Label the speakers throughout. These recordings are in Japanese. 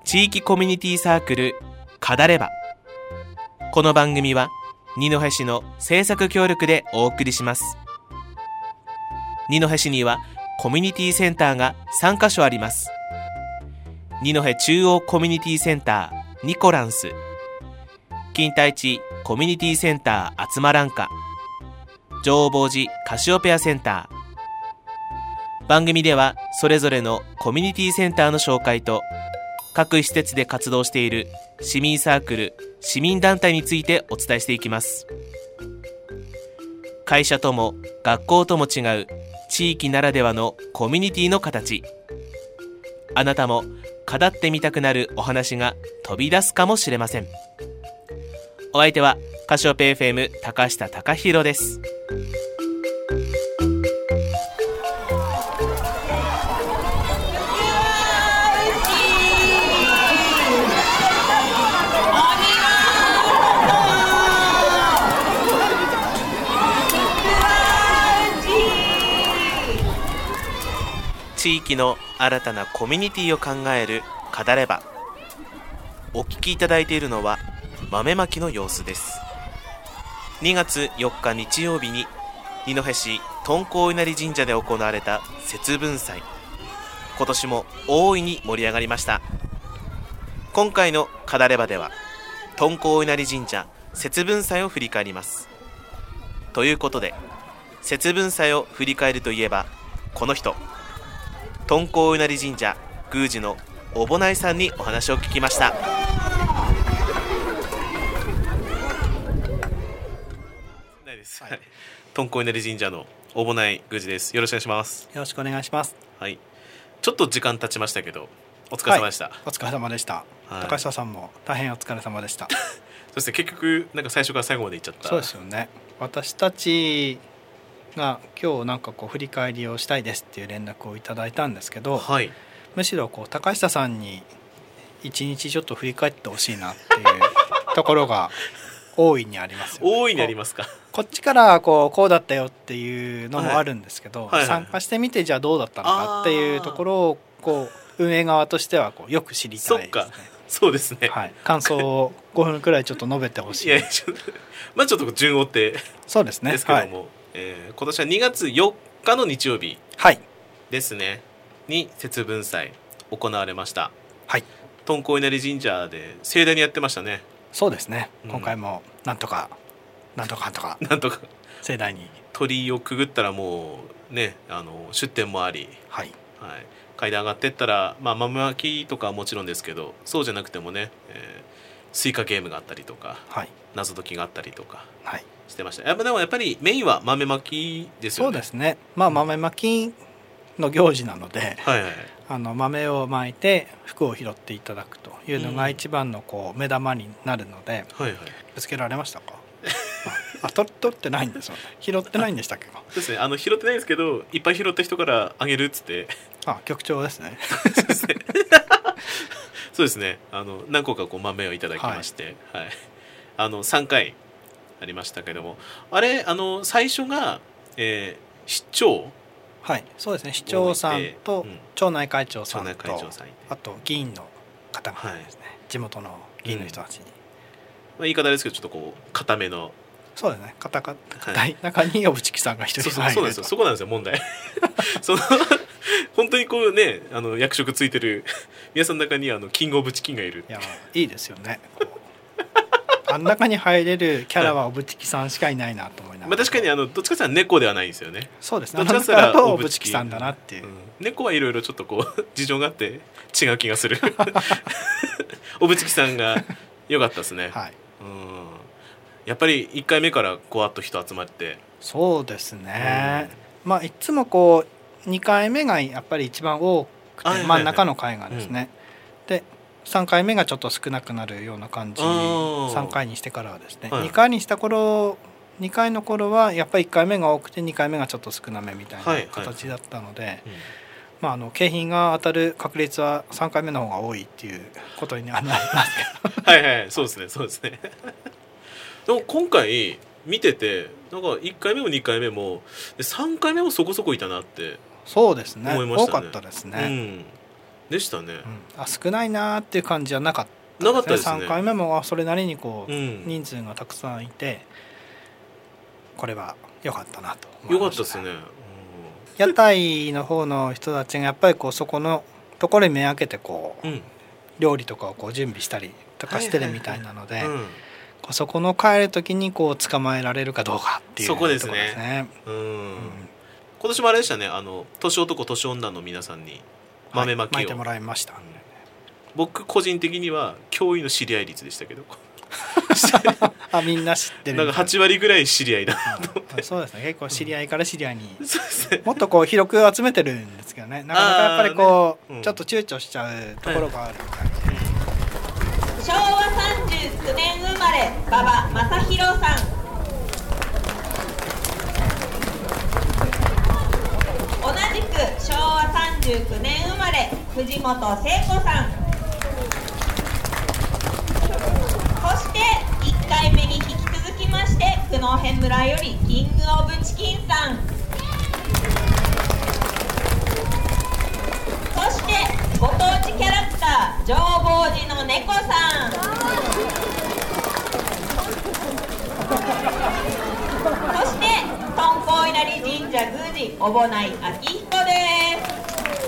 Speaker 1: 地域コミュニティサークルカダレバ。この番組は二戸市の制作協力でお送りします。二戸市にはコミュニティセンターが3カ所あります。二戸中央コミュニティセンターニコランス、金田一コミュニティセンターあつまらんか、浄法寺カシオペアセンター。番組ではそれぞれのコミュニティセンターの紹介と、各施設で活動している市民サークル、市民団体についてお伝えしていきます。会社とも学校とも違う地域ならではのコミュニティの形。あなたも語ってみたくなるお話が飛び出すかもしれません。お相手はカシオペ FM 高下貴弘です。地域の新たなコミュニティを考えるカダレバ。お聞きいただいているのは豆まきの様子です。2月4日日曜日に二戸市敦煌稲荷神社で行われた節分祭。今年も大いに盛り上がりました。今回のカダレバでは敦煌稲荷神社節分祭を振り返ります。ということで、節分祭を振り返るといえばこの人、敦煌稲荷神社宮司のおぼないさんにお話を聞きました。敦煌稲荷神社のおぼない宮司です。よろしくお願いします。
Speaker 2: よろしくお願いします。
Speaker 1: はい、ちょっと時間経ちましたけどお疲れ様でした。
Speaker 2: お疲れ様でした。高下さんも大変お疲れ様でした。
Speaker 1: そして結局なんか最初から最後まで行っちゃった。
Speaker 2: そうですよね。私たちが今日なんかこう振り返りをしたいですっていう連絡をいただいたんですけど、
Speaker 1: はい、
Speaker 2: むしろこう高下さんに一日ちょっと振り返ってほしいなっていうところが大いにありますよね。
Speaker 1: 大いにありますか。
Speaker 2: こっちからこうだったよっていうのもあるんですけど、参加してみてじゃあどうだったのかっていうところをこう運営側としてはこうよく知りたいですね。
Speaker 1: そうですね、
Speaker 2: はい、感想を5分くらいちょっと述べてほしい。
Speaker 1: いやまあちょっと順を追って
Speaker 2: そうですね。
Speaker 1: ですけども、今年は2月4日の日曜日ですね、に節分祭行われました。はい、敦煌稲荷神社で盛大にやってましたね。
Speaker 2: そうですね、今回もなんとか盛大に
Speaker 1: 鳥居をくぐったらもうね、出店もあり、はいはい、階段上がってったら、豆まきとかはもちろんですけど、そうじゃなくてもね、スイカゲームがあったりとか、はい、謎解きがあったりとかしてました。でもやっぱりメインは豆まきですよね。
Speaker 2: そうですね、豆まきの行事なので、
Speaker 1: はいはい、
Speaker 2: 豆をまいて服を拾っていただくというのが一番のこう目玉になるので、はいはい、ぶつけられましたか？取ってないんですよね。拾ってないんでしたっけか？
Speaker 1: ですね、拾ってないんですけど、いっぱい拾った人からあげるっつって。
Speaker 2: 局長ですね。
Speaker 1: そうですね、何個かこう豆をいただきまして、はいはい、3回ありましたけども、あれ最初が、市長、
Speaker 2: はい、そうですね、市長さんと町内会長さんと、あと議員の方々ですね、地元の議員の人たちに、
Speaker 1: 言い方ですけどちょっとこう固めの、
Speaker 2: そうですね、硬い中に小渕さんが一人入ると。
Speaker 1: そうなんですよ、そこなんですよ問題。本当にこうね、役職ついてる皆さんの中にキングオブチキンがいる。
Speaker 2: いいですよね。あん中に入れるキャラは小渕さんしかいないなと思いながら、
Speaker 1: 確かにどっちかというと猫ではないんですよね。
Speaker 2: そうですね、どっちかというと小渕さんだなっていう、
Speaker 1: 猫はいろいろちょっとこう事情があって違う気がする。小渕さんが良かったですね。はい、やっぱり1回目からこうあっと人集まって。そうですね、いつもこう2回目がやっぱり一番多くて、真ん中の回がですね、で3回目がちょっと少なくなるような感じ、3回にしてからはですね、2回にした頃、2回の頃はやっぱり1回目が多くて2回目がちょっと少なめみたいな形だったので、景品が当たる確率は3回目の方が多いっていうことにはなりますけど。はいはい、そうですね。でも今回見てて、なんか1回目も2回目も3回目もそこそこいたなって。そうですね、思いましたね。多かったですね。 でしたね、
Speaker 2: 少ないなっていう感じはなかった
Speaker 1: なかったですね。
Speaker 2: 3回目もそれなりにこう、
Speaker 1: うん、
Speaker 2: 人数がたくさんいてこれは良かったなと思いましたね。
Speaker 1: 良かったですね、
Speaker 2: 屋台の方の人たちがやっぱりこうそこのところに目開けてこう、料理とかをこう準備したりとかしてるみたいなので、そこの帰る時にこう捕まえられるかどうかっていうところですね。
Speaker 1: 今年もあれでしたね、年男年女の皆さんに豆まきを、
Speaker 2: 巻いてもらいました、
Speaker 1: 僕個人的には驚異の知り合い率でしたけど
Speaker 2: みんな知ってる
Speaker 1: なんか8割ぐらい知り合いだなと思って、
Speaker 2: そうですね、結構知り合いから知り合いに、もっとこう広く集めてるんですけどね、なかなかやっぱりこう、ちょっと躊躇しちゃうところがあるみたいで、
Speaker 3: 昭和39年生まれ馬場正弘さん、同じく昭和39年生まれ藤本聖子さん、そして1回目に引き続きまして九戸村よりキングオブチキンさん、そしてご当地キャラクター浄法寺の猫さん、そして敦煌稲荷神社宮司小保内明彦です。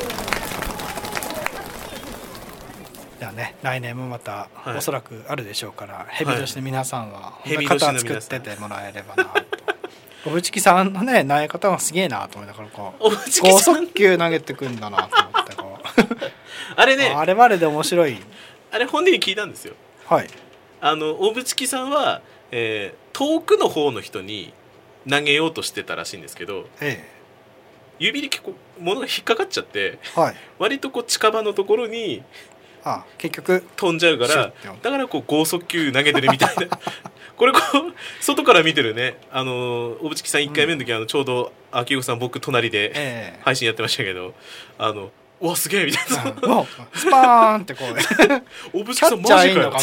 Speaker 2: じゃあね、来年もまたおそらくあるでしょうから、ヘビ年の皆さんは型作っててもらえればなと。おぶちきさんのね投げ方がすげえなと思いながらこう剛速球投げてくんだなと思ってこう
Speaker 1: あれね、
Speaker 2: あれはあれで面白い。
Speaker 1: あれ本人に聞いたんですよ。
Speaker 2: はい。
Speaker 1: おぶちきさんは、遠くの方の人に投げようとしてたらしいんですけど、指に結構物が引っかかっちゃって、割とこう近場のところに
Speaker 2: 結局
Speaker 1: 飛んじゃうから、だからこう剛速球投げてるみたいなこれこう外から見てるね、おぶちきさん1回目の時、ちょうど秋子さん僕隣で配信やってましたけど、うわすげえみたいな、
Speaker 2: スパーンってこう
Speaker 1: おぶちきさんマジかよ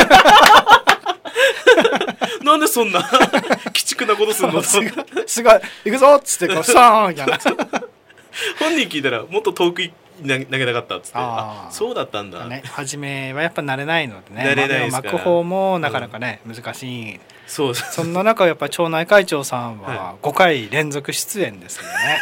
Speaker 1: なんでそんな鬼畜なことすんの
Speaker 2: すごい行くぞっつってこうサーンみたいな
Speaker 1: 本人聞いたらもっと遠く投げたかったっつって、そうだったんだ、
Speaker 2: 初めはやっぱ慣れないのでね、
Speaker 1: 慣れないですから、
Speaker 2: 巻く方もなかなかね、難しい。
Speaker 1: そ
Speaker 2: んな中やっぱ町内会長さんは5回連続出演ですよね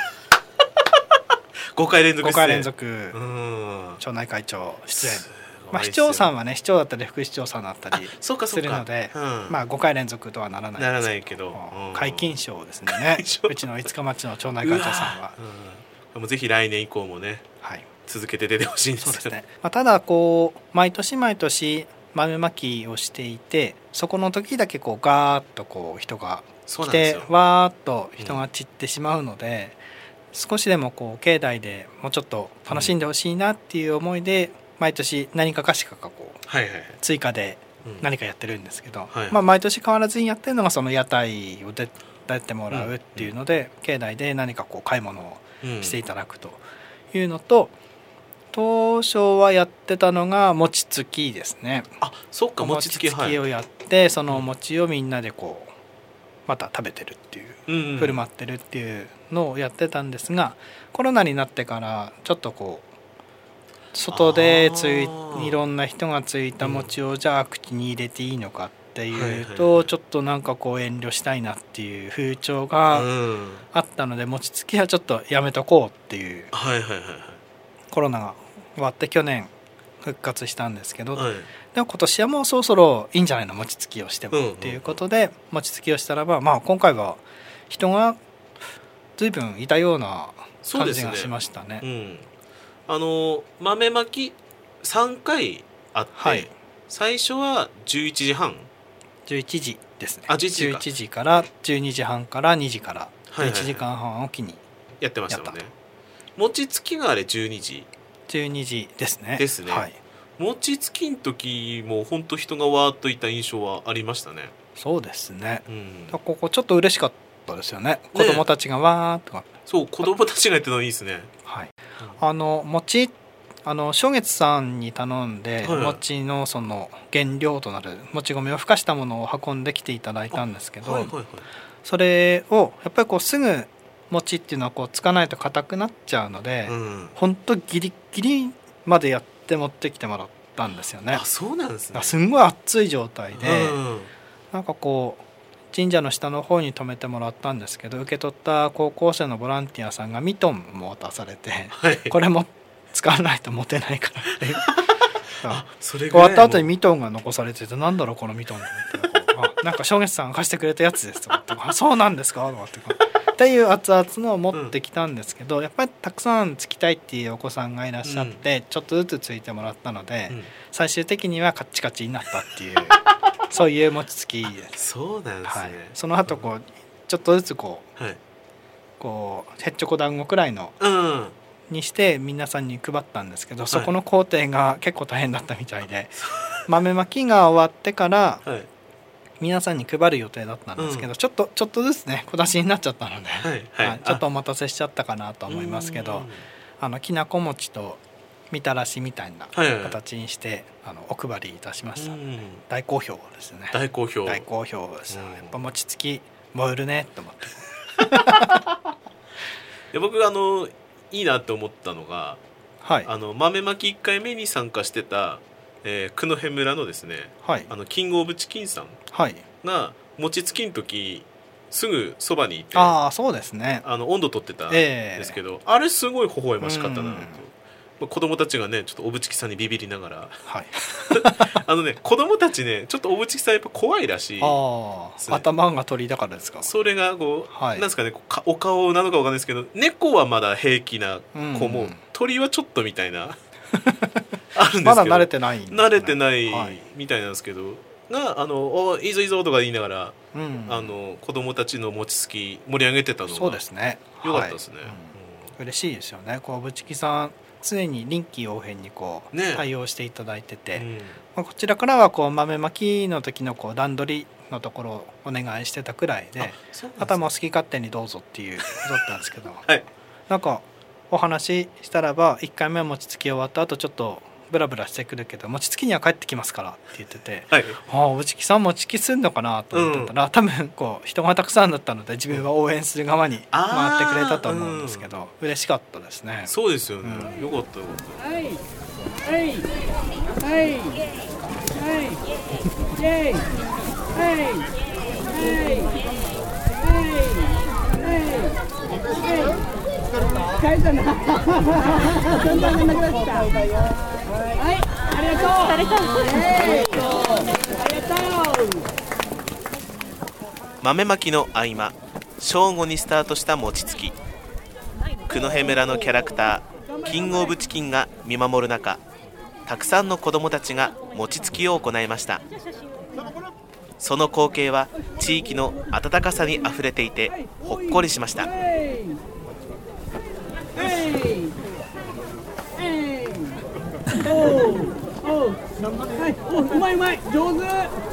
Speaker 1: 5回連続
Speaker 2: 5回連続町内会長出演、市長さんはね市長だったり副市長さんだったりするので、5回連続とはならない
Speaker 1: けど、
Speaker 2: 皆勤賞ですねうちの五日町の町内会長さんは。
Speaker 1: もうぜひ来年以降もね、続けて出てほしいんですよ。
Speaker 2: そうですね。ただこう毎年毎年豆まきをしていて、そこの時だけこうガーッとこう人が来てわーっと人が散ってしまうので、少しでもこう境内でもうちょっと楽しんでほしいなっていう思いで、毎年何かかしかこう追加で何かやってるんですけど、毎年変わらずにやってるのがその屋台を出てもらうっていうので、境内で何かこう買い物をしていただくというのと、当初はやってたのが餅つきですね。
Speaker 1: そっか、餅つき
Speaker 2: をやって、その餅をみんなでこうまた食べてるっていう、振る舞ってるっていうのをやってたんですが、コロナになってからちょっとこう外でいろんな人がついた餅をじゃあ口に入れていいのかっていうと、ちょっとなんかこう遠慮したいなっていう風潮があったので、餅つきはちょっとやめとこうっていう、コロナが終わって去年復活したんですけど、でも今年はもうそろそろいいんじゃないの餅つきをしてもっていうことで、餅つきをしたらば、今回は人が随分いたような感じがしましたね。
Speaker 1: 豆まき3回あって、最初は11時半
Speaker 2: 11時ですね。
Speaker 1: 11
Speaker 2: 時から12時半から2時から1時間半おきに
Speaker 1: やってましたもんね。餅つきがあれ12時
Speaker 2: ですね。
Speaker 1: 餅つきの時も本当人がわーっといた印象はありましたね。
Speaker 2: そうですね、ここちょっと嬉しかったですよね。子供たちがわーっと
Speaker 1: そう子供たちがやってるのいいですね。
Speaker 2: 餅正月さんに頼んで、餅のその原料となるもち米をふかしたものを運んできていただいたんですけど、それをやっぱりこうすぐ餅っていうのはこうつかないと硬くなっちゃうので、ほんとギリギリまでやって持ってきてもらったんですよね。
Speaker 1: あ、そうなんですね。
Speaker 2: すんごい熱い状態で、なんかこう神社の下の方に泊めてもらったんですけど、受け取った高校生のボランティアさんがミトンも渡されて、はい、これも使わないと持てないからって終わった後にミトンが残されてて、なんだろうこのミトンって思って、なんか正月さんが貸してくれたやつですとかってそうなんですかとかっていう熱々のを持ってきたんですけど、やっぱりたくさんつきたいっていうお子さんがいらっしゃって、ちょっとずつついてもらったので、最終的にはカッチカチになったっていうそういう餅つきです。
Speaker 1: そうなんですね。はい、
Speaker 2: その後こうちょっとずつこう、こうへっちょこ団子くらいの、にして皆さんに配ったんですけど、そこの工程が結構大変だったみたいで、豆まきが終わってから、皆さんに配る予定だったんですけど、ちょっとずつね小出しになっちゃったので、ちょっとお待たせしちゃったかなと思いますけど、きなこ餅とみたらしみたいな形にして、お配りいたしました。大好評ですね。大好評です。やっぱ餅つき燃えるねと思って
Speaker 1: で僕いいなって思ったのが、豆まき1回目に参加してた九戸村のですね、キングオブチキンさんが餅つきの時すぐそばにいて、
Speaker 2: そうですね、
Speaker 1: 温度取ってたんですけど、あれすごい微笑ましかったなと、子供たちがねちょっとおぶちきさんにビビりながら、子供たちねちょっとおぶちきさんやっぱ怖いらしい、
Speaker 2: 頭が鳥だからですか。
Speaker 1: それがこう、なんですかね、お顔なのかわかんないですけど、猫はまだ平気な子も、鳥はちょっとみたいなあるんですけど、
Speaker 2: まだ慣れてないんですね。
Speaker 1: 慣れてないみたいなんですけど、いいぞいいぞとか言いながら、子供たちの餅つき盛り上げてたのが
Speaker 2: そうですね、
Speaker 1: よかったですね。
Speaker 2: 嬉しいですよね。こうぶちきさん常に臨機応変にこう、対応していただいてて、こちらからはこう豆まきの時のこう段取りのところをお願いしてたくらいで、あとはもう好き勝手にどうぞっていうことだったんですけど、なんかお話ししたらば1回目は餅つき終わった後ちょっとブラブラしてくるけど餅つきには帰ってきますからって言ってて、おぶちきさん餅つきすんのかなと思ってたら、多分こう人がたくさんだったので自分は応援する側に回ってくれたと思うんですけど、嬉しかったですね。
Speaker 1: そうですよね、よかったよかった。はいはいはいはいイエイはいはい帰ったな。だんだんなくなってきた。はい、ありがとう。ありがとう。豆まきの合間、正午にスタートした餅つき。九戸村のキャラクター、キングオブチキンが見守る中、たくさんの子どもたちが餅つきを行いました。その光景は地域の温かさにあふれていて、ほっこりしました。うまいうまい上手。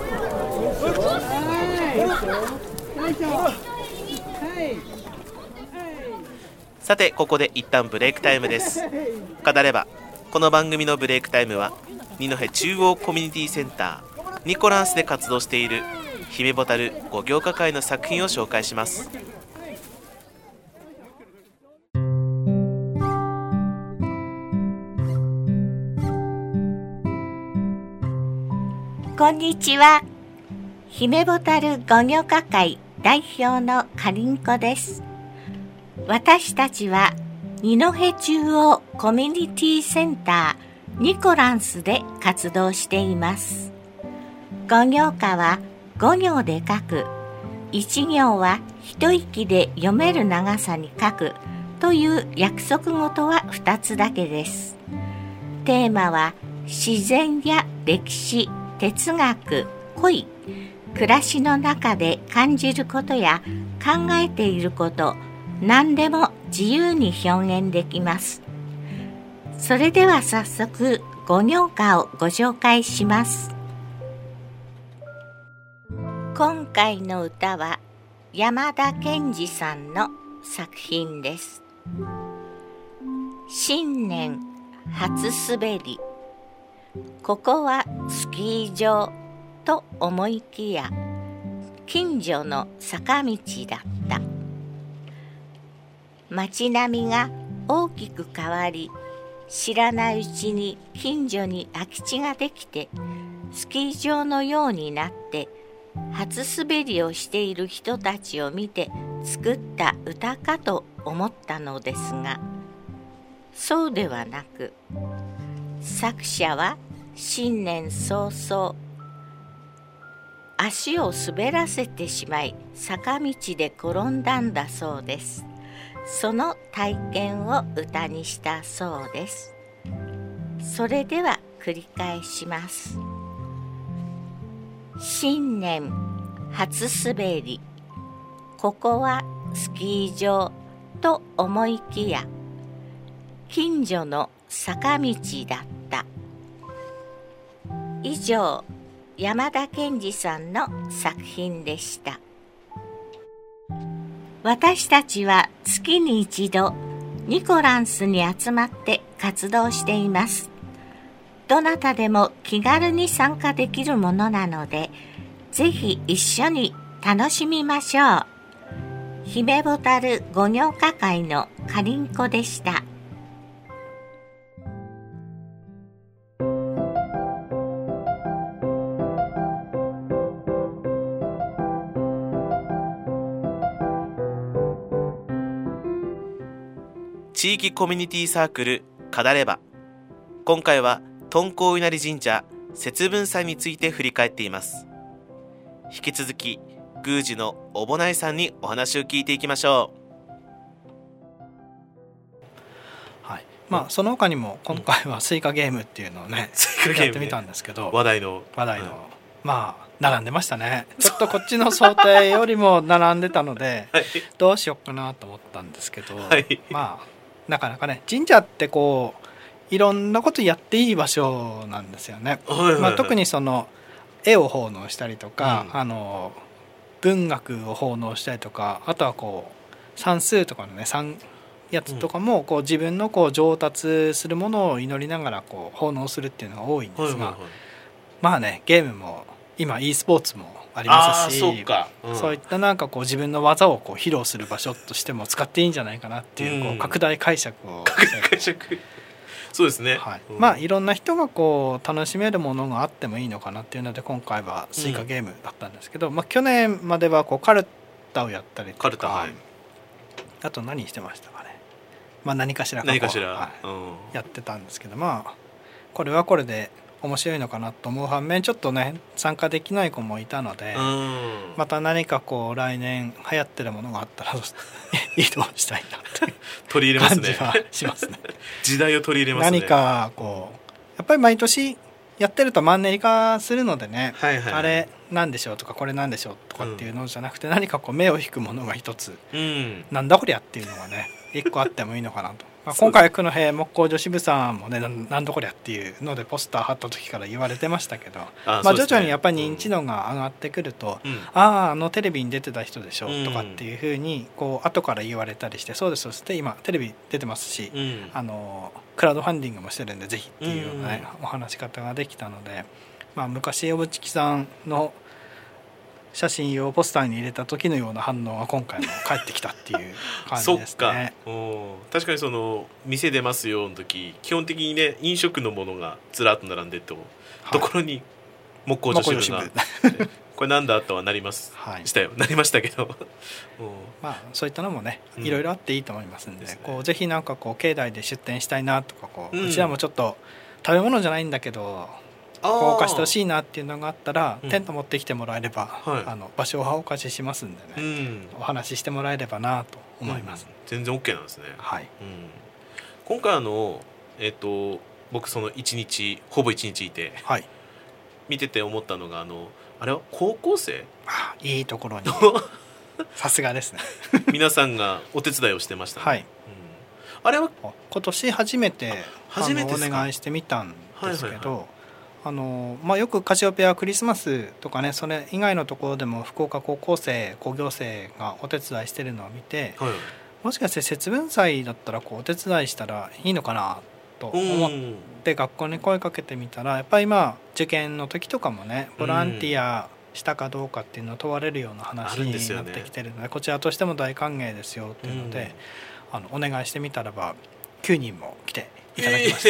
Speaker 1: さてここで一旦ブレイクタイムです。語ればこの番組のブレイクタイムは二戸中央コミュニティセンターニコランスで活動している姫ボタル5業家会の作品を紹介します。
Speaker 4: こんにちは。姫ボタル5業家会代表のかりんこです。私たちは二戸中央コミュニティセンターニコランスで活動しています。5業家は5行で書く、1行は一息で読める長さに書くという約束事は2つだけです。テーマは自然や歴史、哲学、恋、暮らしの中で感じることや考えていること、何でも自由に表現できます。それでは早速5行歌をご紹介します。今回の歌は山田健二さんの作品です。新年初滑り、ここはスキー場と思いきや近所の坂道だった。街並みが大きく変わり、 知らないうちに近所に空き地ができて、スキー場のようになって初滑りをしている人たちを見て作った歌かと思ったのですが、そうではなく、作者は新年早々足を滑らせてしまい坂道で転んだんだそうです。その体験を歌にしたそうです。それでは繰り返します。新年初滑り、ここはスキー場と思いきや近所の坂道だった。以上、山田健二さんの作品でした。私たちは月に一度ニコランスに集まって活動しています。どなたでも気軽に参加できるものなので、ぜひ一緒に楽しみましょう。姫ボタル五行歌会のかりんこでした。
Speaker 1: 地域コミュニティサークルかだれば、今回は敦煌稲荷神社節分祭について振り返っています。引き続き宮司のおぼないさんにお話を聞いていきましょ
Speaker 2: う。はい、その他にも今回はスイカゲームっていうのをね、やってみたんですけど、
Speaker 1: 話題の、
Speaker 2: 並んでましたね。ちょっとこっちの想定よりも並んでたので、はい、どうしようかなと思ったんですけど、はい、なかなかね、神社ってこういろんなことやっていい場所なんですよね。特にその絵を奉納したりとか、文学を奉納したりとか、あとはこう算数とかのねやつとかもこう自分のこう上達するものを祈りながらこう奉納するっていうのが多いんですが、ゲームも今 e スポーツもありますし、そういったなんかこう自分の技をこう披露する場所としても使っていいんじゃないかなっていう、こう拡大解釈を
Speaker 1: そうですね、
Speaker 2: いろんな人がこう楽しめるものがあってもいいのかなっていうので、今回はスイカゲームだったんですけど、去年まではこうカルタをやったりとか、あと何してましたかね、何かしらやってたんですけど、これはこれで面白いのかなと思う反面、ちょっとね参加できない子もいたので、また何かこう来年流行ってるものがあったら移動したいなって
Speaker 1: 取り入れますね。
Speaker 2: 感じはしますね。
Speaker 1: 時代を取り入れますね。
Speaker 2: 何かこうやっぱり毎年やってるとマンネリ化するのでね、あれなんでしょうとかこれなんでしょうとかっていうのじゃなくて、何かこう目を引くものが一つ、なんだこりゃっていうのがね一個あってもいいのかなと。今回九戸木工女子部さんもね、なんだこりゃっていうのでポスター貼った時から言われてましたけど、徐々にやっぱり認知度が上がってくると、テレビに出てた人でしょとかっていうふうにこう後から言われたりして、そうですそして今テレビ出てますし、クラウドファンディングもしてるんでぜひっていうような、ねお話し方ができたので、昔小渕木さんの写真用ポスターに入れた時のような反応が今回も返ってきたっていう感じですね。
Speaker 1: 確かにその店出ますよの時、基本的にね飲食のものがずらっと並んでと、ところに木工女子部がこれなんだとはなりましたよ、なりましたけど
Speaker 2: そういったのもねいろいろあっていいと思いますんで、こうぜひなんかこう境内で出店したいなとか、うちらもちょっと食べ物じゃないんだけどお貸してほしいなっていうのがあったら、テント持ってきてもらえれば、場所はお貸ししますんでね、お話ししてもらえればなと思います。
Speaker 1: 全然 OK なんですね。今回僕そのほぼ1日いて、見てて思ったのがあれは高校生、
Speaker 2: いいところにさすがですね
Speaker 1: 皆さんがお手伝いをしてましたね。あれは
Speaker 2: 今年初めてお願いしてみたんですけど、よくカシオペアクリスマスとかね、それ以外のところでも福岡高校生工業生がお手伝いしてるのを見て、もしかして節分祭だったらこうお手伝いしたらいいのかなと思って学校に声かけてみたら、やっぱり受験の時とかもねボランティアしたかどうかっていうのを問われるような話になってきてるので、こちらとしても大歓迎ですよっていうので、お願いしてみたらば9人も来ていただきまして、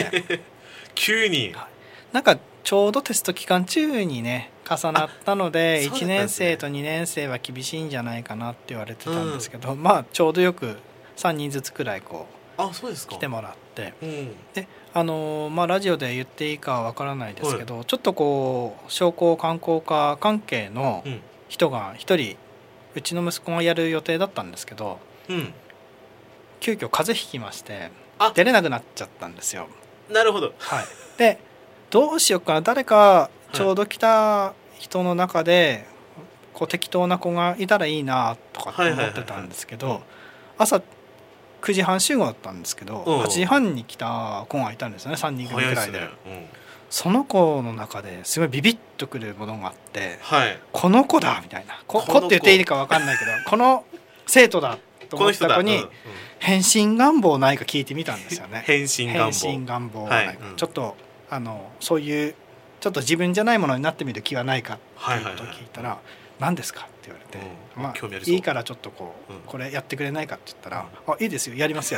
Speaker 1: 急に、
Speaker 2: なんかちょうどテスト期間中にね重なったので、1年生と2年生は厳しいんじゃないかなって言われてたんですけど、まあちょうどよく3人ずつくらいこう来てもらって、でまあ、ラジオで言っていいかは分からないですけど、ちょっとこう商工観光課関係の人が1人、うちの息子がやる予定だったんですけど、急遽風邪ひきまして出れなくなっちゃったんですよ。
Speaker 1: なるほど、
Speaker 2: はい、でどうしようかな、誰かちょうど来た人の中でこう適当な子がいたらいいなとかって思ってたんですけど、朝9時半集合だったんですけど、8時半に来た子がいたんですよね、3人組くらいで。その子の中ですごいビビッとくるものがあって、この子だみたいな、子って言っていいか分かんないけどこの生徒だと思った子に変身願望ないか聞いてみたんですよね。
Speaker 1: 変身願望
Speaker 2: ないか、ちょっとそういうちょっと自分じゃないものになってみる気はないかっていうことを聞いたら、何ですかって言われて、まあいいからちょっとこうこれやってくれないかって言ったら、あ、いいですよ、やります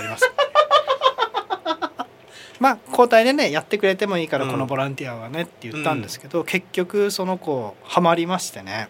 Speaker 2: まあ交代でねやってくれてもいいからこのボランティアはねって言ったんですけど、結局その子ハマりましてね、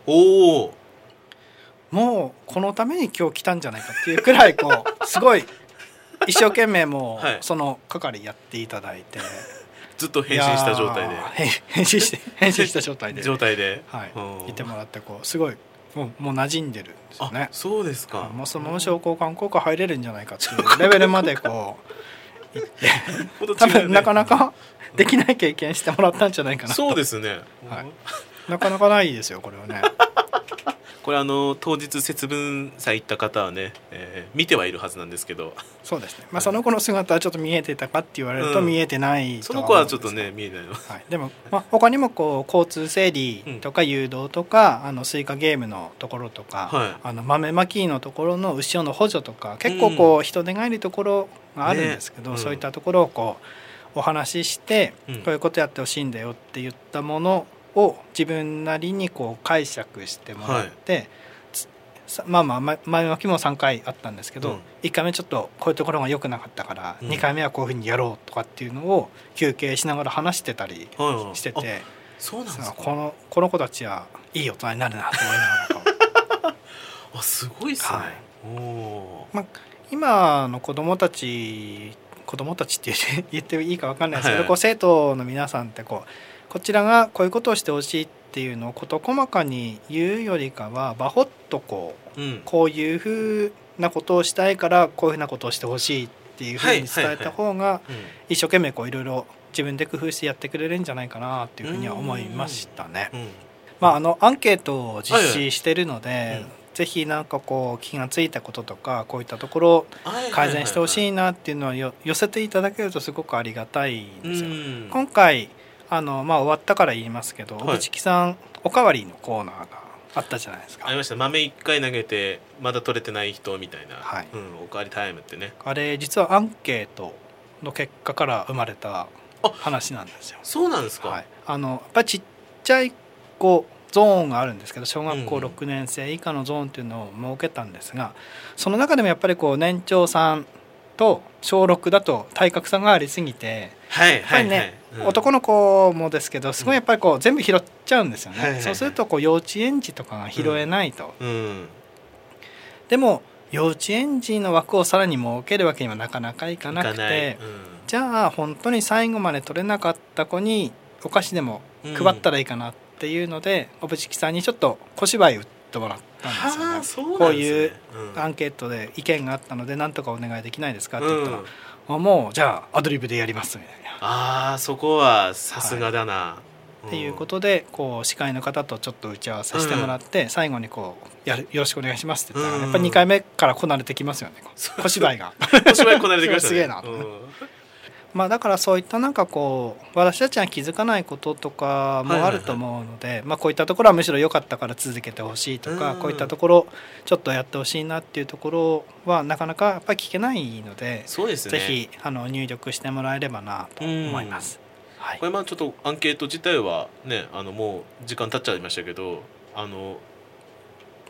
Speaker 2: もうこのために今日来たんじゃないかっていうくらいこうすごい一生懸命もうその係やっていただいて、
Speaker 1: ずっと変身した状態で
Speaker 2: 変身した状態で
Speaker 1: はい、
Speaker 2: いてもらって、こうすごいもう馴染んでるんですよね。
Speaker 1: そうですか。
Speaker 2: もうそのまま商工観光課入れるんじゃないかっていうレベルまでこう行って多分なかなかできない経験してもらったんじゃないかなと。
Speaker 1: そうですね、
Speaker 2: はい、なかなかないですよこれはね。
Speaker 1: これ当日節分祭行った方はね、見てはいるはずなんですけど、
Speaker 2: そうですね、まあ、その子の姿はちょっと見えてたかって言われると見えてないと
Speaker 1: その子はちょっとね見えないの、
Speaker 2: はい、でも、まあ、他にもこう交通整理とか誘導とか、スイカゲームのところとか、豆まきのところの後ろの補助とか結構こう人手がいるところがあるんですけど、そういったところをこうお話しして、こういうことやってほしいんだよって言ったものを自分なりにこう解釈してもらって、まあ前巻きも3回あったんですけど、1回目ちょっとこういうところが良くなかったから、2回目はこういうふうにやろうとかっていうのを休憩しながら話してたりしてて、
Speaker 1: そうなんですか。
Speaker 2: この子たちはいい大人になるなと思いながら
Speaker 1: すごいっすね、
Speaker 2: まあ、今の子供たちって言っていいか分かんないですけど、こう生徒の皆さんってこちらがこういうことをしてほしいっていうのを事細かに言うよりかは、バホッとこういうふうなことをしたいからこういうふうなことをしてほしいっていうふうに伝えた方が一生懸命こういろいろ自分で工夫してやってくれるんじゃないかなっていうふうには思いましたね。まあアンケートを実施してるので、ぜひなんかこう気がついたこととかこういったところを改善してほしいなっていうのは寄せていただけるとすごくありがたいんですよ。今回まあ、終わったから言いますけど、小渕さんおかわりのコーナーがあったじゃないですか。
Speaker 1: ありました。豆1回投げてまだ取れてない人みたいな、おかわりタイムってね。
Speaker 2: あれ実はアンケートの結果から生まれた話なんですよ。
Speaker 1: そうなんですか。
Speaker 2: やっぱりちっちゃい子ゾーンがあるんですけど、小学校6年生以下のゾーンっていうのを設けたんですが、その中でもやっぱりこう年長さんと小6だと体格差がありすぎて、やっぱりね、男の子もですけどすごいやっぱりこう全部拾っちゃうんですよね。そうするとこう幼稚園児とかが拾えないと、でも幼稚園児の枠をさらに設けるわけにはなかなかいかなくて、じゃあ本当に最後まで取れなかった子にお菓子でも配ったらいいかなっていうので、小渕さんにちょっと小芝居打ってもらったんですよね。こういうアンケートで意見があったので何とかお願いできないですかって言ったら、もうじゃあアドリブでやりますみたいな。
Speaker 1: そこはさすがだな、
Speaker 2: っていうことでこう司会の方とちょっと打ち合わせしてもらって、最後にこうよろしくお願いしますって言ったら、やっぱり2回目からこなれてきますよね、小芝居が。
Speaker 1: 小芝居こなれてきましたね。
Speaker 2: すげえなと、まあ、だからそういったなんかこう私たちが気づかないこととかもあると思うので、こういったところはむしろ良かったから続けてほしいとか、こういったところちょっとやってほしいなっていうところはなかなかやっぱり聞けないので、
Speaker 1: そうですね、
Speaker 2: ぜひ入力してもらえればなと思います。
Speaker 1: これちょっとアンケート自体はねもう時間経っちゃいましたけど、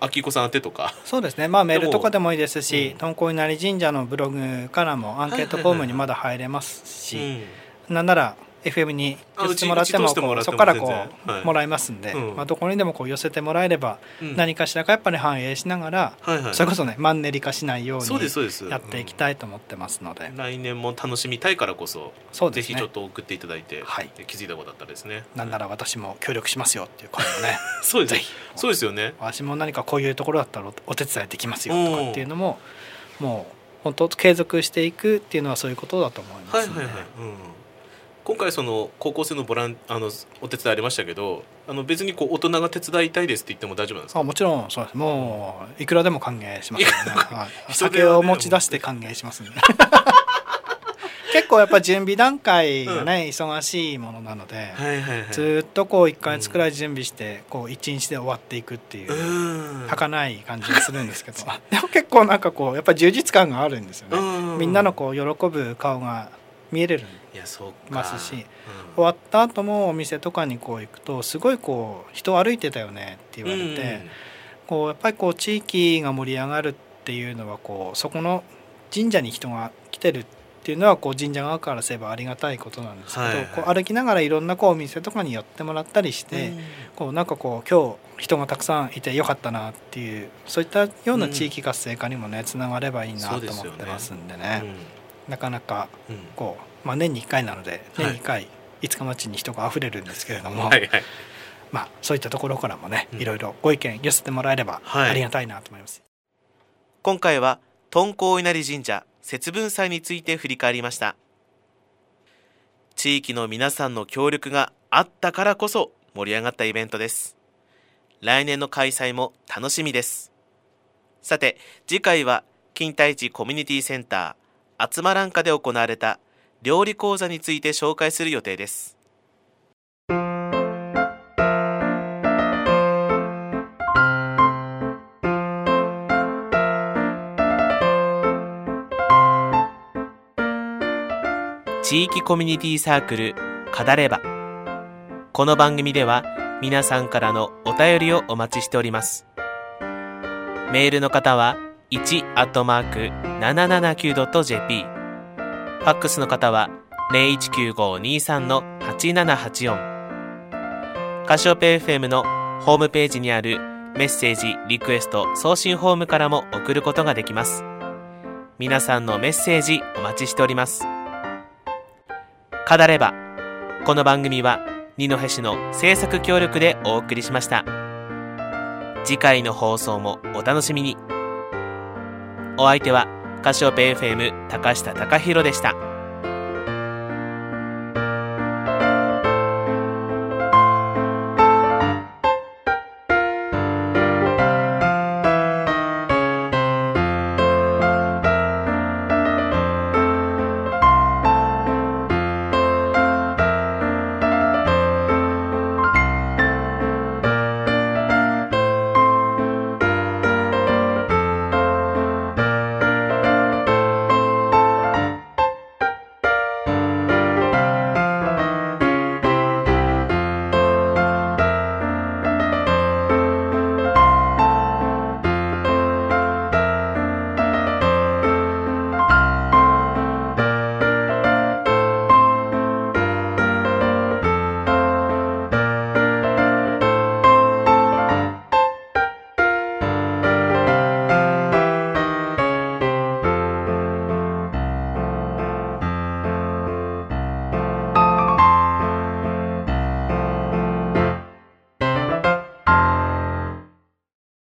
Speaker 1: 秋子さん宛てとか。
Speaker 2: そうですね、メールとかでもいいですし、敦煌稲荷神社のブログからもアンケートフォームにまだ入れますし、なんならFM に寄せてもらってもそこからもらえますんで、どこにでも寄せてもらえれば何かしらかやっぱり反映しながら、それこそねマンネリ化しないようにやっていきたいと思ってますので、
Speaker 1: 来年も楽しみたいからこそ、ぜひちょっと送っていただいて、気づいたことだったらですね、
Speaker 2: なんなら私も協力しますよっていう声もね
Speaker 1: そうですよね。
Speaker 2: 私も何かこういうところだったらお手伝いできますよとかっていうのも、もう本当継続していくっていうのはそういうことだと思いますので、
Speaker 1: 今回その高校生のお手伝いありましたけど、別に大人が手伝いたいですって言っても大丈夫なんですか？
Speaker 2: もちろんそうです。もういくらでも歓迎しますね酒を持ち出して歓迎しますね結構やっぱ準備段階がね、忙しいものなので、ずっと1ヶ月くらい準備して1日で終わっていくっていう儚い感じがするんですけどでも結構なんかやっぱ充実感があるんですよね。みんなの喜ぶ顔が見えれるますし、終わった後もお店とかに行くとすごい人歩いてたよねって言われて、やっぱり地域が盛り上がるっていうのはそこの神社に人が来てるっていうのは神社側からすればありがたいことなんですけど、歩きながらいろんなお店とかに寄ってもらったりして、なんか今日人がたくさんいてよかったなっていう、そういったような地域活性化にもねつながればいいなと思ってますんでね、なかなか年に1回なので年に1回5日町に人があふれるんですけれども、そういったところからもね、いろいろご意見寄せてもらえればありがたいなと思います。
Speaker 1: 今回は敦煌稲荷神社節分祭について振り返りました。地域の皆さんの協力があったからこそ盛り上がったイベントです。来年の開催も楽しみです。さて次回は金太一コミュニティセンター集まらんかで行われた料理講座について紹介する予定です。地域コミュニティサークル語れば。この番組では皆さんからのお便りをお待ちしております。メールの方は 1@779.jp、 ファックスの方は 019523-8784、 カシオペ FM のホームページにあるメッセージリクエスト送信フォームからも送ることができます。皆さんのメッセージお待ちしております。語れば。この番組は二戸市の制作協力でお送りしました。次回の放送もお楽しみに。お相手はカシオペ FM 高下貴弘でした。